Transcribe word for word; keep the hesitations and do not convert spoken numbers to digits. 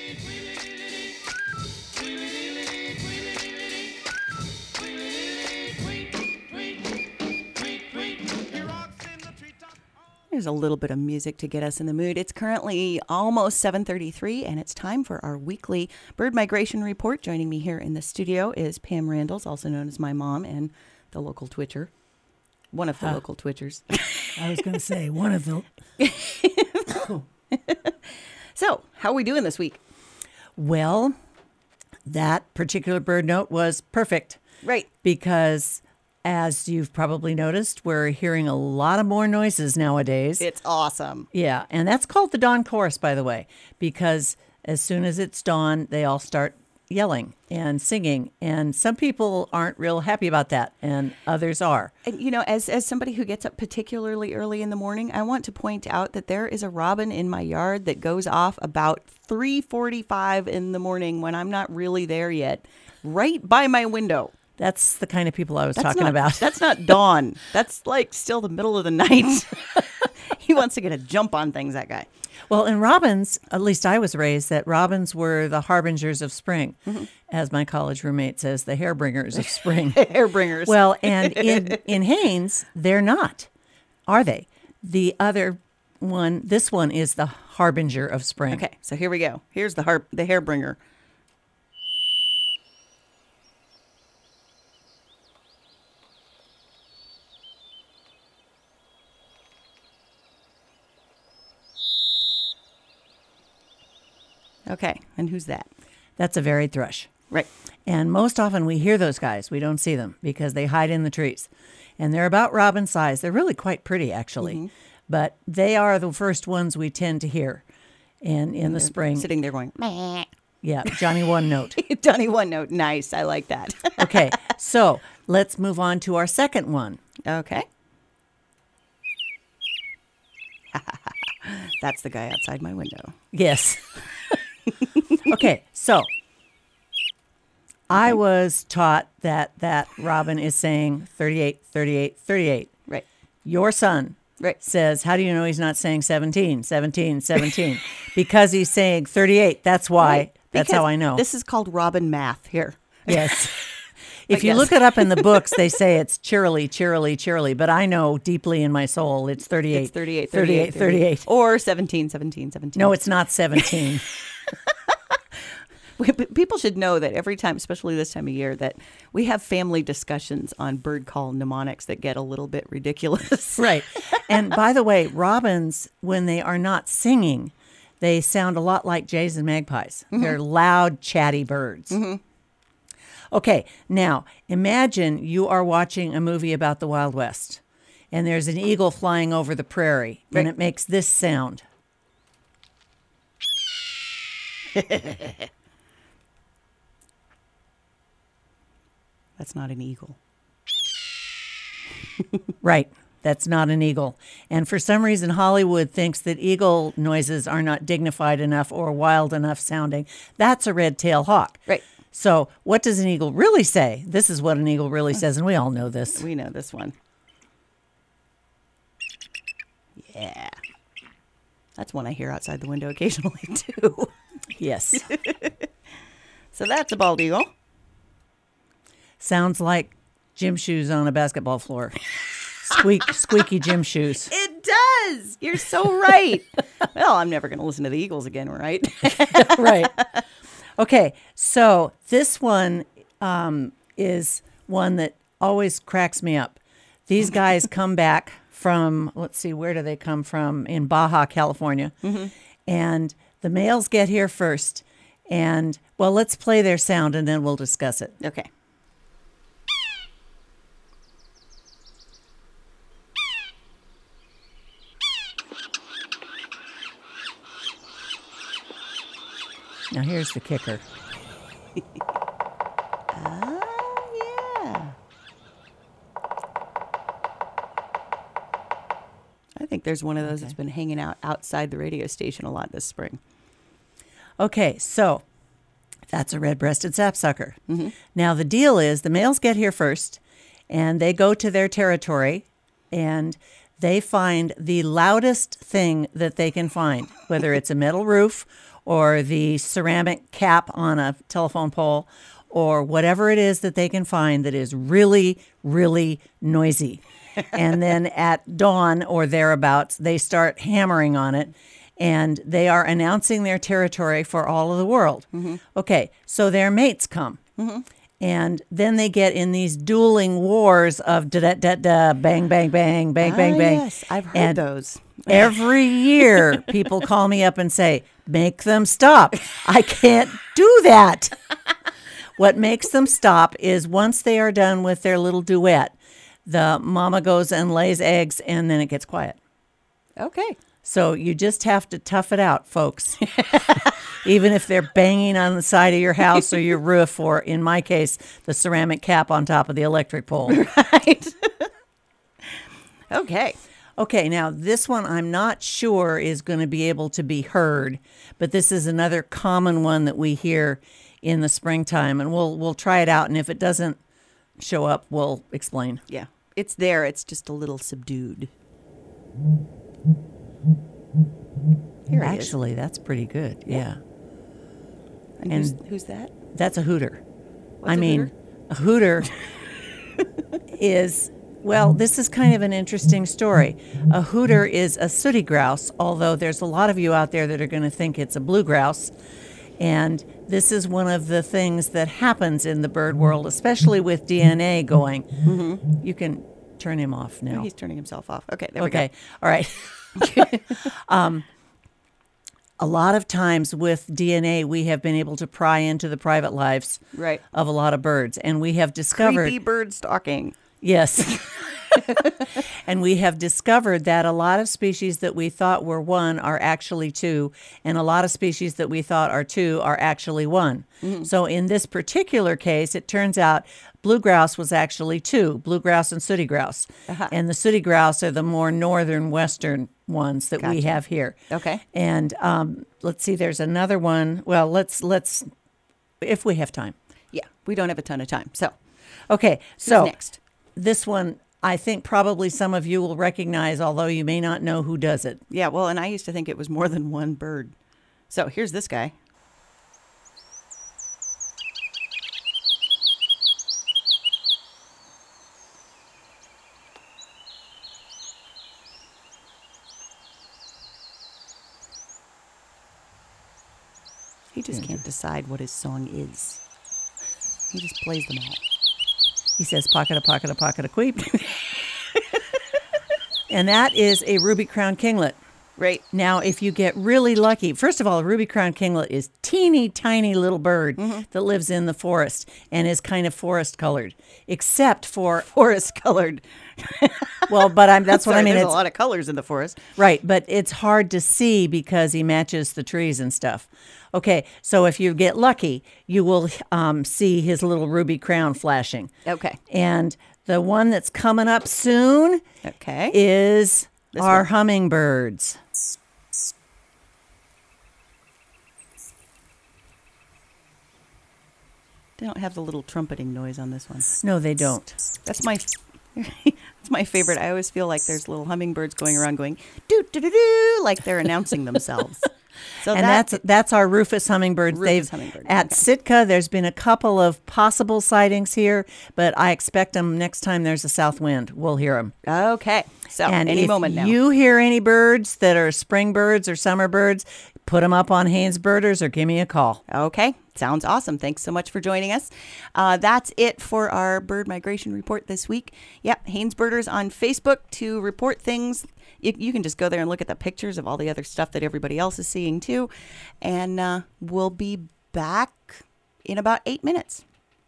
There's a little bit of music to get us in the mood. It's currently almost seven thirty-three, and it's time for our weekly bird migration report. Joining me here in the studio is Pam Randalls, also known as my mom and the local Twitcher. One of the huh. local Twitchers. I was going to say, one of the... So, how are we doing this week? Well, that particular bird note was perfect. Right. Because... as you've probably noticed, we're hearing a lot of more noises nowadays. It's awesome. Yeah, and that's called the dawn chorus, by the way, because as soon as it's dawn, they all start yelling and singing. And some people aren't real happy about that, and others are. And, you know, as, as somebody who gets up particularly early in the morning, I want to point out that there is a robin in my yard that goes off about three forty-five in the morning when I'm not really there yet, right by my window. That's the kind of people I was that's talking not, about. That's not dawn. That's like still the middle of the night. He wants to get a jump on things, that guy. Well, and robins, at least I was raised that robins were the harbingers of spring, mm-hmm. as my college roommate says, the hairbringers of spring. Hairbringers. Well, and in, in Haines, they're not, are they? The other one, this one is the harbinger of spring. Okay, so here we go. Here's the har- the hairbringer. Okay, and who's that? That's a varied thrush. Right. And most often we hear those guys. We don't see them because they hide in the trees. And they're about robin size. They're really quite pretty, actually. Mm-hmm. But they are the first ones we tend to hear in, in the spring. Sitting there going, meh. Yeah, Johnny One Note. Johnny One Note. Nice. I like that. Okay, so let's move on to our second one. Okay. That's the guy outside my window. Yes. Okay, so I was taught that that robin is saying thirty-eight, thirty-eight, thirty-eight. Right. Your son right. says, how do you know he's not saying seventeen, seventeen, seventeen? Because he's saying thirty-eight. That's why. Right. That's because how I know. This is called robin math here. Yes. If you yes. look it up in the books, they say it's cheerily, cheerily, cheerily. But I know deeply in my soul it's thirty-eight. It's thirty-eight, thirty-eight, thirty-eight. thirty-eight. Or seventeen, seventeen, seventeen. No, it's not seventeen. People should know that every time, especially this time of year, that we have family discussions on bird call mnemonics that get a little bit ridiculous. Right. And by the way, robins, when they are not singing, they sound a lot like jays and magpies. Mm-hmm. They're loud, chatty birds. Mm-hmm. Okay, now imagine you are watching a movie about the Wild West, and there's an eagle flying over the prairie, right. and it makes this sound. That's not an eagle. Right. That's not an eagle. And for some reason, Hollywood thinks that eagle noises are not dignified enough or wild enough sounding. That's a red-tailed hawk. Right. So what does an eagle really say? This is what an eagle really says, and we all know this. We know this one. Yeah. That's one I hear outside the window occasionally, too. Yes. So that's a bald eagle. Sounds like gym shoes on a basketball floor. Squeak, squeaky gym shoes. It does. You're so right. Well, I'm never going to listen to the Eagles again, right? Right. Okay, so this one um, is one that always cracks me up. These guys come back from, let's see, where do they come from? In Baja, California. Mm-hmm. And the males get here first. And, well, let's play their sound and then we'll discuss it. Okay. Now, here's the kicker. Oh, yeah. I think there's one of those okay. that's been hanging out outside the radio station a lot this spring. Okay, so that's a red-breasted sapsucker. Mm-hmm. Now, the deal is the males get here first, and they go to their territory, and they find the loudest thing that they can find, whether it's a metal roof or the ceramic cap on a telephone pole or whatever it is that they can find that is really, really noisy. And then at dawn or thereabouts, they start hammering on it, and they are announcing their territory for all of the world. Mm-hmm. Okay, so their mates come. Mm-hmm. And then they get in these dueling wars of da da da da, bang, bang, bang, bang, Ah, bang, bang. Yes, I've heard And those. every year, people call me up and say, make them stop. I can't do that. What makes them stop is once they are done with their little duet, the mama goes and lays eggs, and then it gets quiet. Okay. So you just have to tough it out, folks. Even if they're banging on the side of your house or your roof, or in my case, the ceramic cap on top of the electric pole. Right. Okay. Okay, now this one I'm not sure is going to be able to be heard, but this is another common one that we hear in the springtime, and we'll we'll try it out, and if it doesn't show up, we'll explain. Yeah. It's there. It's just a little subdued. Here it is. Actually, that's pretty good. Yeah. And, and- who's, who's that? That's a hooter. What's I a mean, hooter? a hooter is, well, this is kind of an interesting story. A hooter is a sooty grouse, although there's a lot of you out there that are going to think it's a blue grouse. And this is one of the things that happens in the bird world, especially with D N A going. Mm-hmm. You can turn him off now. Oh, he's turning himself off. Okay, there Okay. we All right. um, a lot of times with D N A, we have been able to pry into the private lives go. Right. of a lot of birds. And we have discovered... Creepy bird stalking. Yes. And we have discovered that a lot of species that we thought were one are actually two, and a lot of species that we thought are two are actually one. Mm-hmm. So in this particular case, it turns out blue grouse was actually two, blue grouse and sooty grouse. Uh-huh. And the sooty grouse are the more northern western ones that we Gotcha. have here. Okay. And um, let's see, there's another one. Well, let's, let's, if we have time. Yeah, we don't have a ton of time. So, Okay, who's so next? this one, I think probably some of you will recognize, although you may not know who does it. Yeah, well, and I used to think it was more than one bird. So here's this guy. He just can't decide what his song is. He just plays them all. He says, pocket a pocket a pocket a queep. And that is a ruby crowned kinglet. Right. Now, if you get really lucky, first of all, a ruby crowned kinglet is teeny tiny little bird mm-hmm. that lives in the forest and is kind of forest colored, except for Forest colored. well, but I'm that's what Sorry, I mean. There's It's, a lot of colors in the forest. right, but it's hard to see because he matches the trees and stuff. Okay, so if you get lucky, you will um, see his little ruby crown flashing. Okay. And the one that's coming up soon Okay. is This our one. hummingbirds. They don't have the little trumpeting noise on this one. No, they don't. That's my that's my favorite. I always feel like there's little hummingbirds going around going doo doo doo doo like they're announcing themselves. So And that- that's that's our Rufus hummingbirds. Rufus They've hummingbird, at okay. Sitka. There's been a couple of possible sightings here, but I expect them next time there's a south wind. We'll hear them. okay. So And any if moment now. you hear any birds that are spring birds or summer birds, put them up on Haynes Birders or give me a call. Okay. Sounds awesome. Thanks so much for joining us. Uh, that's it for our bird migration report this week. Yep, Haynes Birders on Facebook to report things. You, you can just go there and look at the pictures of all the other stuff that everybody else is seeing too. And uh, we'll be back in about eight minutes.